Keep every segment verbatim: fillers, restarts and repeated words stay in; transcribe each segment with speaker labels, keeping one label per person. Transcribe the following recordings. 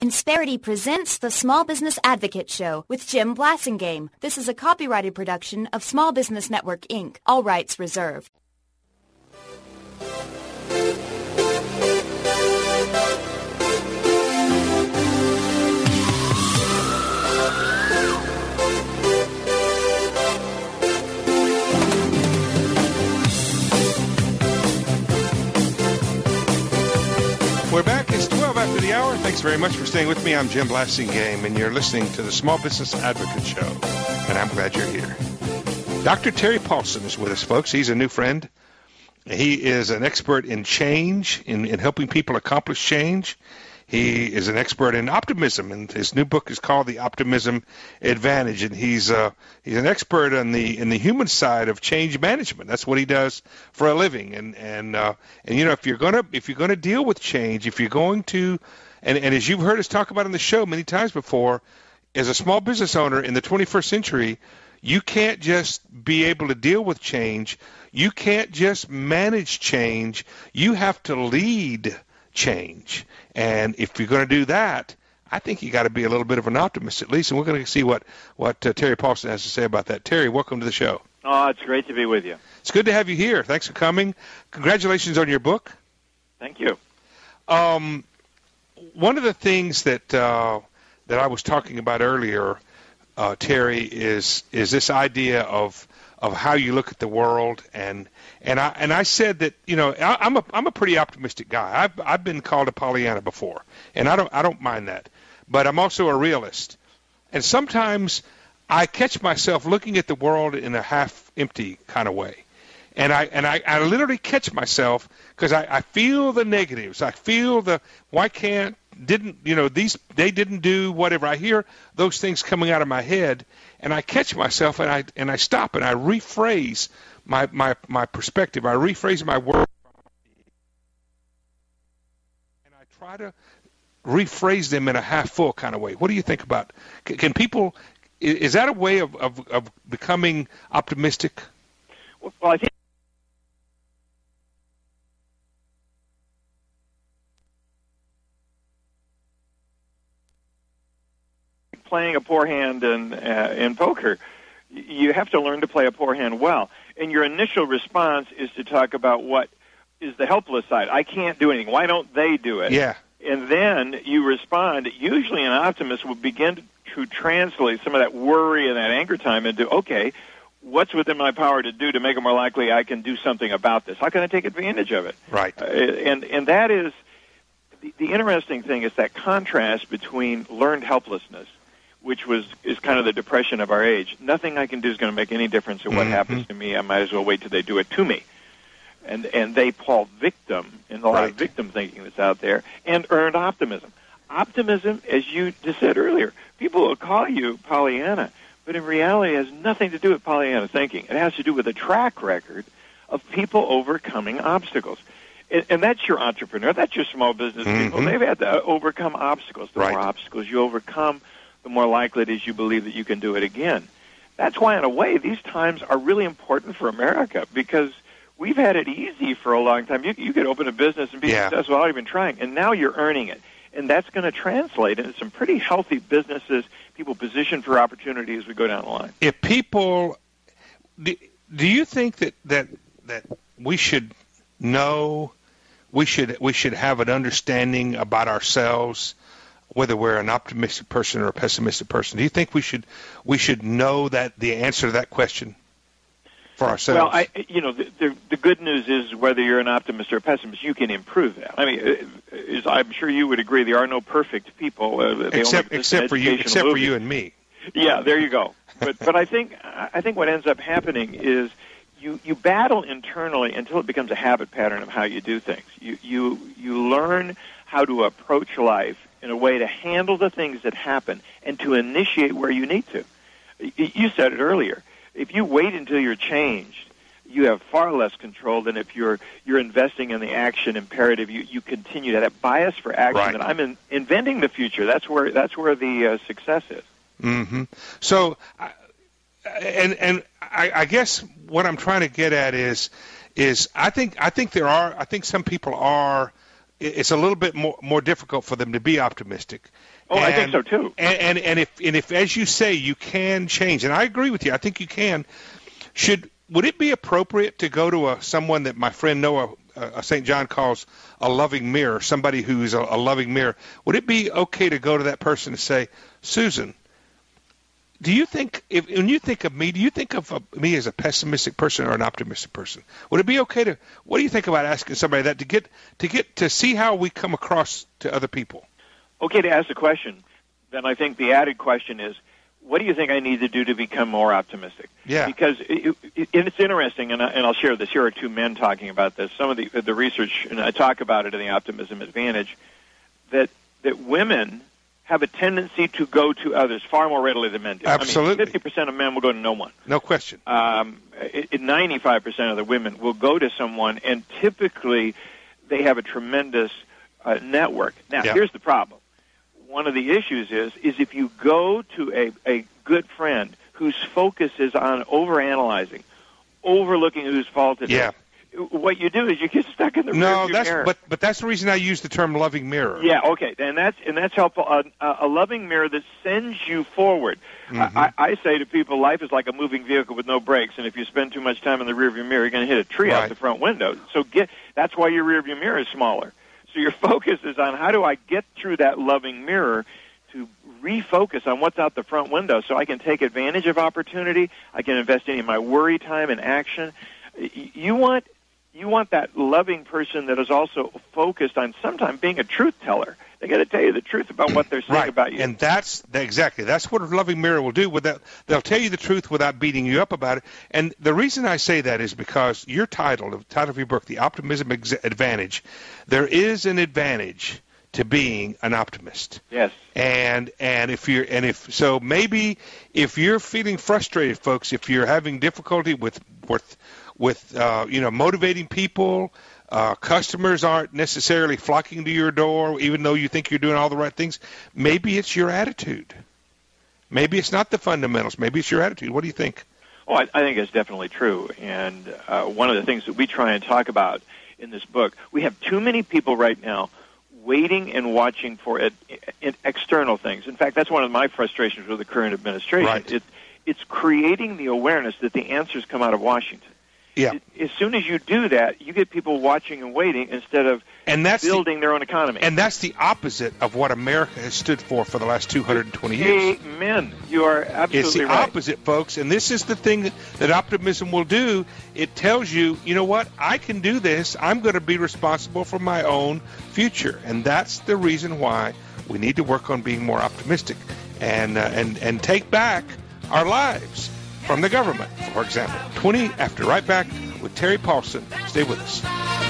Speaker 1: Insperity presents the Small Business Advocate Show with Jim Blasingame. This is a copyrighted production of Small Business Network, Incorporated. All rights reserved.
Speaker 2: We're back. It's twelve after the hour. Thanks very much for staying with me. I'm Jim Blasingame, and you're listening to the Small Business Advocate Show, and I'm glad you're here. Doctor Terry Paulson is with us, folks. He's a new friend. He is an expert in change, in, in helping people accomplish change. He is an expert in optimism, and his new book is called The Optimism Advantage. And he's uh, he's an expert on the in the human side of change management. That's what he does for a living. And and uh, and you know, if you're gonna if you're gonna deal with change, if you're going to, and and as you've heard us talk about on the show many times before, as a small business owner in the twenty-first century, you can't just be able to deal with change. You can't just manage change. You have to lead change. And if you're going to do that, I think you got to be a little bit of an optimist at least. And we're going to see what, what uh, Terry Paulson has to say about that. Terry, welcome to the show.
Speaker 3: Oh, it's great to be with you.
Speaker 2: It's good to have you here. Thanks for coming. Congratulations on your book.
Speaker 3: Thank you.
Speaker 2: Um, one of the things that uh, that I was talking about earlier, uh, Terry, is is this idea of of how you look at the world, and and I and I said that, you know, I, I'm a I'm a pretty optimistic guy. I've I've been called a Pollyanna before, and I don't I don't mind that, but I'm also a realist, and sometimes I catch myself looking at the world in a half-empty kind of way, and I and I, I literally catch myself because I, I feel the negatives. I feel the why can't didn't you know these they didn't do whatever. I hear those things coming out of my head. And I catch myself, and I and I stop, and I rephrase my, my, my perspective. I rephrase my words, and I try to rephrase them in a half-full kind of way. What do you think about? Can, can people? Is that a way of, of, of becoming optimistic?
Speaker 3: Well, I think. Playing a poor hand in uh, in poker, you have to learn to play a poor hand well. And your initial response is to talk about what is the helpless side. I can't do anything. Why don't they do it?
Speaker 2: Yeah.
Speaker 3: And then you respond. Usually, an optimist will begin to translate some of that worry and that anger time into, okay, what's within my power to do to make it more likely I can do something about this? How can I take advantage of it?
Speaker 2: Right.
Speaker 3: Uh, and and that is the, the interesting thing is that contrast between learned helplessness, which was is kind of the depression of our age. Nothing I can do is going to make any difference in what mm-hmm. happens to me. I might as well wait till they do it to me. And and they fall victim in a lot
Speaker 2: right.
Speaker 3: of victim thinking that's out there, and earned optimism. Optimism, as you just said earlier, people will call you Pollyanna, but in reality it has nothing to do with Pollyanna thinking. It has to do with a track record of people overcoming obstacles. And, and that's your entrepreneur. That's your small business mm-hmm. people. They've had to overcome obstacles. The
Speaker 2: right.
Speaker 3: more obstacles you overcome, the more likely it is you believe that you can do it again. That's why, in a way, these times are really important for America, because we've had it easy for a long time. You, you could open a business and be
Speaker 2: yeah.
Speaker 3: successful without even trying, and now you're earning it. And that's going to translate into some pretty healthy businesses, people position for opportunity as we go down the line.
Speaker 2: If people, do, do you think that, that that we should know, we should we should have an understanding about ourselves, whether we're an optimistic person or a pessimistic person? Do you think we should we should know that the answer to that question for ourselves?
Speaker 3: Well, I, you know, the, the, the good news is whether you're an optimist or a pessimist, you can improve that. I mean, is, I'm sure you would agree there are no perfect people. Uh, they
Speaker 2: except
Speaker 3: only
Speaker 2: except for you, except
Speaker 3: movie.
Speaker 2: for you and me.
Speaker 3: Yeah, there you go. But but I think I think what ends up happening is you you battle internally until it becomes a habit pattern of how you do things. You you you learn how to approach life in a way to handle the things that happen and to initiate where you need to. You said it earlier. If you wait until you're changed, you have far less control than if you're you're investing in the action imperative. You you continue to have that bias for action.
Speaker 2: Right.
Speaker 3: And I'm in, inventing the future. That's where that's where the uh, success is.
Speaker 2: Mm-hmm. So, and and I, I guess what I'm trying to get at is is I think I think there are I think some people are. It's a little bit more more difficult for them to be optimistic.
Speaker 3: Oh,
Speaker 2: and,
Speaker 3: I think so too.
Speaker 2: And, and and if and if, as you say, you can change, and I agree with you. I think you can. Should would it be appropriate to go to a someone that my friend Noah uh, Saint John calls a loving mirror, somebody who is a, a loving mirror? Would it be okay to go to that person and say, Susan, do you think, if when you think of me, do you think of uh, me as a pessimistic person or an optimistic person? Would it be okay to? What do you think about asking somebody that to get to get to see how we come across to other people?
Speaker 3: Okay, to ask the question, then I think the added question is, what do you think I need to do to become more optimistic?
Speaker 2: Yeah.
Speaker 3: Because it, it, it's interesting, and, I, and I'll share this. Here are two men talking about this. Some of the the research, and I talk about it in the Optimism Advantage, that that women have a tendency to go to others far more readily than men do.
Speaker 2: Absolutely.
Speaker 3: I mean, fifty percent of men will go to no one.
Speaker 2: No question.
Speaker 3: Um, it, it, ninety-five percent of the women will go to someone, and typically they have a tremendous uh, network. Now,
Speaker 2: yeah.
Speaker 3: here's the problem. One of the issues is is if you go to a, a good friend whose focus is on overanalyzing, overlooking whose fault it
Speaker 2: yeah.
Speaker 3: is, what you do is you get stuck in the
Speaker 2: no,
Speaker 3: rearview
Speaker 2: that's
Speaker 3: mirror.
Speaker 2: but but that's the reason I use the term loving mirror.
Speaker 3: Yeah, okay, and that's and that's helpful. A, a loving mirror that sends you forward.
Speaker 2: Mm-hmm.
Speaker 3: I, I say to people, life is like a moving vehicle with no brakes, and if you spend too much time in the rearview mirror, you're going to hit a tree
Speaker 2: right.
Speaker 3: out the front window. So get that's why your rearview mirror is smaller. So your focus is on how do I get through that loving mirror to refocus on what's out the front window so I can take advantage of opportunity. I can invest any of my worry time in action. You want you want that loving person that is also focused on sometimes being a truth teller. They got to tell you the truth about what they're saying
Speaker 2: right.
Speaker 3: about you.
Speaker 2: And that's exactly that's what a loving mirror will do. Without they'll tell you the truth without beating you up about it. And the reason I say that is because your title, the title of your book, The Optimism Advantage, there is an advantage to being an optimist.
Speaker 3: Yes.
Speaker 2: And and if you're and if so maybe if you're feeling frustrated, folks, if you're having difficulty with with with uh, you know motivating people, uh, customers aren't necessarily flocking to your door, even though you think you're doing all the right things. Maybe it's your attitude. Maybe it's not the fundamentals. Maybe it's your attitude. What do you think?
Speaker 3: Oh, I, I think it's definitely true. And uh, one of the things that we try and talk about in this book, we have too many people right now waiting and watching for it, it, external things. In fact, that's one of my frustrations with the current administration.
Speaker 2: Right.
Speaker 3: It, it's creating the awareness that the answers come out of Washington.
Speaker 2: Yeah.
Speaker 3: It, as soon as you do that, you get people watching and waiting instead of
Speaker 2: and that's
Speaker 3: building
Speaker 2: the,
Speaker 3: their own economy.
Speaker 2: And that's the opposite of what America has stood for for the last two hundred twenty years.
Speaker 3: Amen. You are absolutely
Speaker 2: It's the
Speaker 3: right.
Speaker 2: opposite, folks, and this is the thing that optimism will do. It tells you, you know what, I can do this. I'm going to be responsible for my own future, and that's the reason why we need to work on being more optimistic and uh, and and take back our lives from the government, for example. twenty after, right back with Terry Paulson. Stay with us.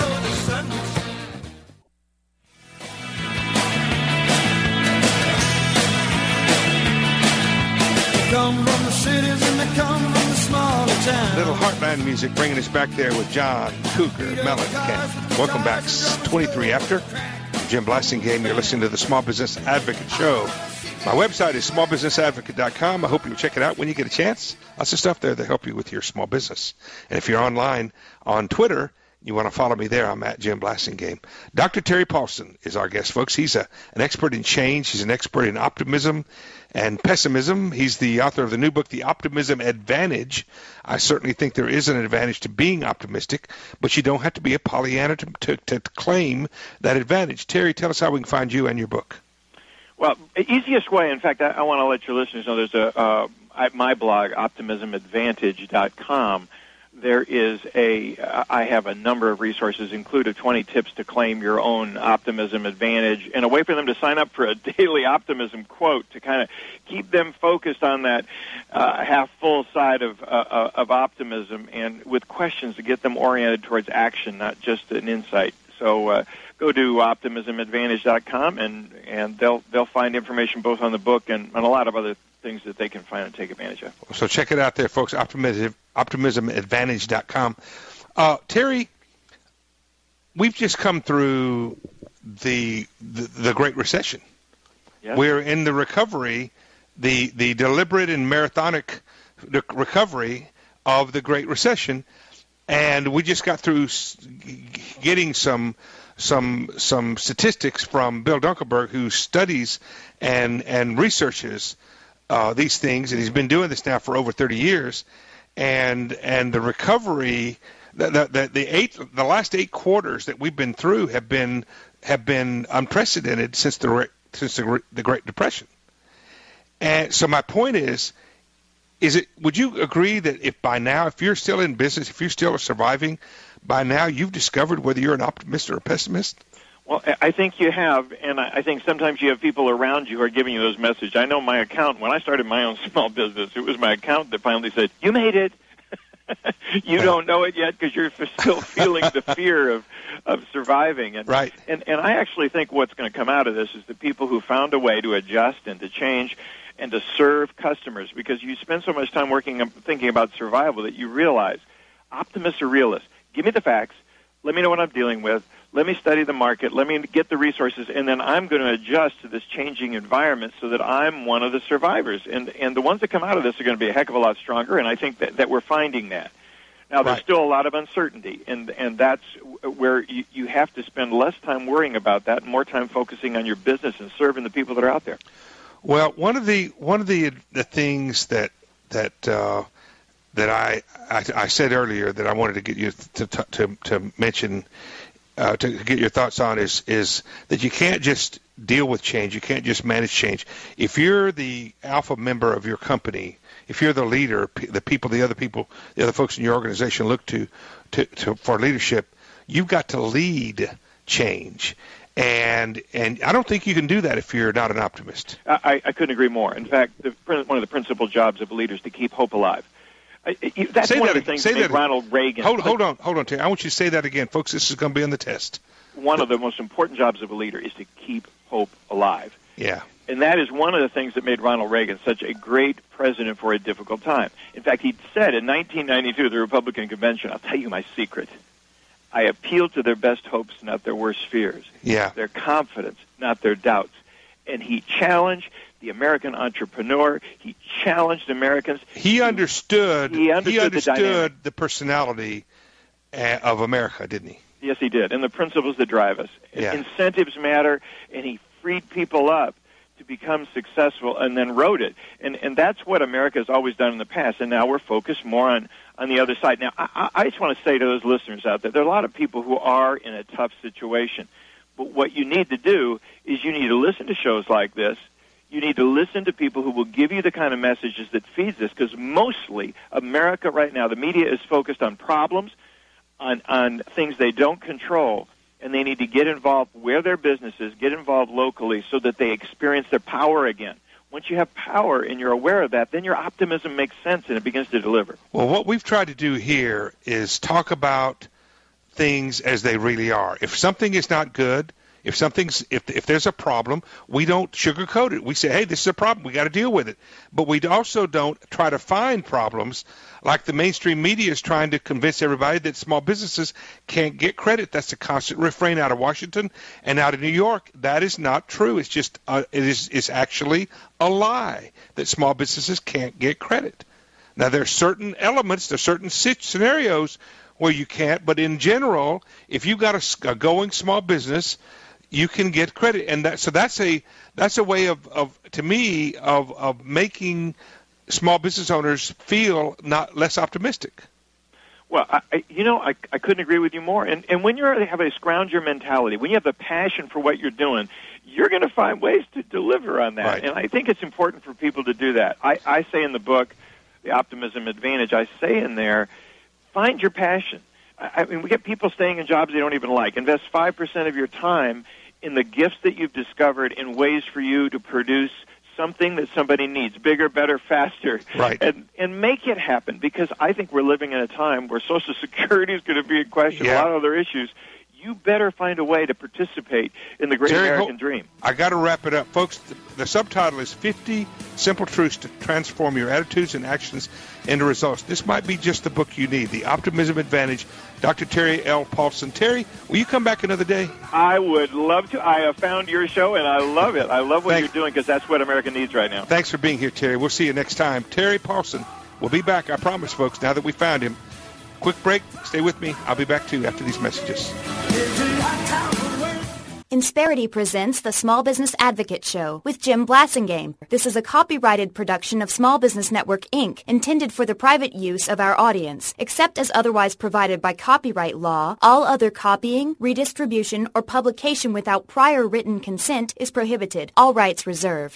Speaker 4: Come from the cities and they come from the smaller towns.
Speaker 2: Little Heartland music bringing us back there with John Cougar Mellencamp. Welcome back, twenty-three after. I'm Jim Blasingame. You're listening to the Small Business Advocate Show. My website is small business advocate dot com. I hope you'll check it out when you get a chance. Lots of stuff there to help you with your small business. And if you're online on Twitter, you want to follow me there, I'm at Jim Blasingame. Doctor Terry Paulson is our guest, folks. He's a, an expert in change. He's an expert in optimism and pessimism. He's the author of the new book, The Optimism Advantage. I certainly think there is an advantage to being optimistic, but you don't have to be a Pollyanna to, to, to claim that advantage. Terry, tell us how we can find you and your book.
Speaker 3: Well, the easiest way, in fact, I, I want to let your listeners know there's a uh, I, my blog, optimism advantage dot com. There is a, uh, I have a number of resources, including twenty tips to claim your own optimism advantage, and a way for them to sign up for a daily optimism quote to kind of keep them focused on that uh, half-full side of, uh, of optimism, and with questions to get them oriented towards action, not just an insight. So uh, go to optimism advantage dot com, and, and they'll they'll find information both on the book and on a lot of other things that they can find and take advantage of.
Speaker 2: So check it out there, folks, optimism, optimism advantage dot com. Uh, Terry, we've just come through the the, the Great Recession.
Speaker 3: Yes.
Speaker 2: We're in the recovery, the, the deliberate and marathonic recovery of the Great Recession. And we just got through getting some some some statistics from Bill Dunkelberg, who studies and and researches uh, these things, and he's been doing this now for over thirty years, and and the recovery, the the, the eight the last eight quarters that we've been through have been have been unprecedented since the since the, the Great Depression. And so my point is, is it? Would you agree that if by now, if you're still in business, if you're still surviving, by now you've discovered whether you're an optimist or a pessimist?
Speaker 3: Well, I think you have, and I think sometimes you have people around you who are giving you those messages. I know my accountant, when I started my own small business, it was my accountant that finally said, "You made it." You don't know it yet because you're still feeling the fear of, of surviving. And,
Speaker 2: right.
Speaker 3: And, and I actually think what's going to come out of this is the people who found a way to adjust and to change and to serve customers, because you spend so much time working thinking about survival that you realize optimists are realists. Give me the facts. Let me know what I'm dealing with. Let me study the market. Let me get the resources, and then I'm going to adjust to this changing environment so that I'm one of the survivors. And and the ones that come out of this are going to be a heck of a lot stronger, and I think that, that we're finding that. Now, there's
Speaker 2: right.
Speaker 3: still a lot of uncertainty, and and that's where you, you have to spend less time worrying about that and more time focusing on your business and serving the people that are out there.
Speaker 2: Well, one of the one of the the things that that uh, that I, I I said earlier that I wanted to get you to to to mention uh, to get your thoughts on is is that you can't just deal with change. You can't just manage change. If you're the alpha member of your company, if you're the leader, the people, the other people, the other folks in your organization look to to, to for leadership, you've got to lead change. And and I don't think you can do that if you're not an optimist.
Speaker 3: I, I couldn't agree more. In fact, the, one of the principal jobs of a leader is to keep hope alive. I, that's
Speaker 2: say
Speaker 3: one
Speaker 2: that,
Speaker 3: of the things
Speaker 2: say
Speaker 3: that made
Speaker 2: that,
Speaker 3: Ronald Reagan.
Speaker 2: Hold, hold on, hold on, Terry. I want you to say that again, folks. This is going to be on the test.
Speaker 3: One of the most important jobs of a leader is to keep hope alive.
Speaker 2: Yeah.
Speaker 3: And that is one of the things that made Ronald Reagan such a great president for a difficult time. In fact, he said in nineteen ninety-two at the Republican convention, I'll tell you my secret. I appeal to their best hopes, not their worst fears.
Speaker 2: Yeah.
Speaker 3: Their confidence, not their doubts. And he challenged the American entrepreneur. He challenged Americans.
Speaker 2: He understood.
Speaker 3: He understood,
Speaker 2: he understood
Speaker 3: the, dynamic.
Speaker 2: the personality uh, of America, didn't he?
Speaker 3: Yes, he did. And the principles that drive us.
Speaker 2: Yeah.
Speaker 3: Incentives matter, and he freed people up to become successful and then wrote it. And and that's what America has always done in the past. And now we're focused more on, on the other side. Now, I, I just want to say to those listeners out there, there are a lot of people who are in a tough situation. But what you need to do is you need to listen to shows like this. You need to listen to people who will give you the kind of messages that feeds this, because mostly America right now, the media is focused on problems, on, on things they don't control, and they need to get involved where their business is, get involved locally so that they experience their power again. Once you have power and you're aware of that, then your optimism makes sense and it begins to deliver.
Speaker 2: Well, what we've tried to do here is talk about things as they really are. If something is not good, if something's if if there's a problem, we don't sugarcoat it. We say, hey, this is a problem. We got to deal with it. But we also don't try to find problems like the mainstream media is trying to convince everybody that small businesses can't get credit. That's a constant refrain out of Washington and out of New York. That is not true. It's just uh, it is it's actually a lie that small businesses can't get credit. Now, there are certain elements, there are certain scenarios where you can't, but in general, if you've got a, a going small business, you can get credit, and that so that's a that's a way of, of to me of of making small business owners feel not less optimistic.
Speaker 3: Well, I, you know, I, I couldn't agree with you more. And and when you have a scrounger mentality, when you have the passion for what you're doing, you're going to find ways to deliver on that.
Speaker 2: Right.
Speaker 3: And I think it's important for people to do that. I, I say in the book, The Optimism Advantage, I say in there, find your passion. I mean, we get people staying in jobs they don't even like. Invest five percent of your time in the gifts that you've discovered in ways for you to produce something that somebody needs, bigger, better, faster.
Speaker 2: Right.
Speaker 3: And and make it happen, because I think we're living in a time where Social Security is going to be in question,
Speaker 2: yeah.
Speaker 3: a lot of other issues. You better find a way to participate in the great
Speaker 2: Terry,
Speaker 3: American
Speaker 2: ho-
Speaker 3: dream.
Speaker 2: I got to wrap it up. Folks, the, the subtitle is fifty Simple Truths to Transform Your Attitudes and Actions into Results. This might be just the book you need, The Optimism Advantage. Doctor Terry L. Paulson. Terry, will you come back another day?
Speaker 3: I would love to. I have found your show, and I love it. I love what
Speaker 2: Thanks.
Speaker 3: you're doing, because that's what America needs right now.
Speaker 2: Thanks for being here, Terry. We'll see you next time. Terry Paulson will be back, I promise, folks, now that we found him. Quick break. Stay with me. I'll be back, too, after these messages.
Speaker 4: Is it hot town?
Speaker 1: Insperity presents the Small Business Advocate Show with Jim Blasingame. This is a copyrighted production of Small Business Network, Incorporated, intended for the private use of our audience. Except as otherwise provided by copyright law, all other copying, redistribution, or publication without prior written consent is prohibited. All rights reserved.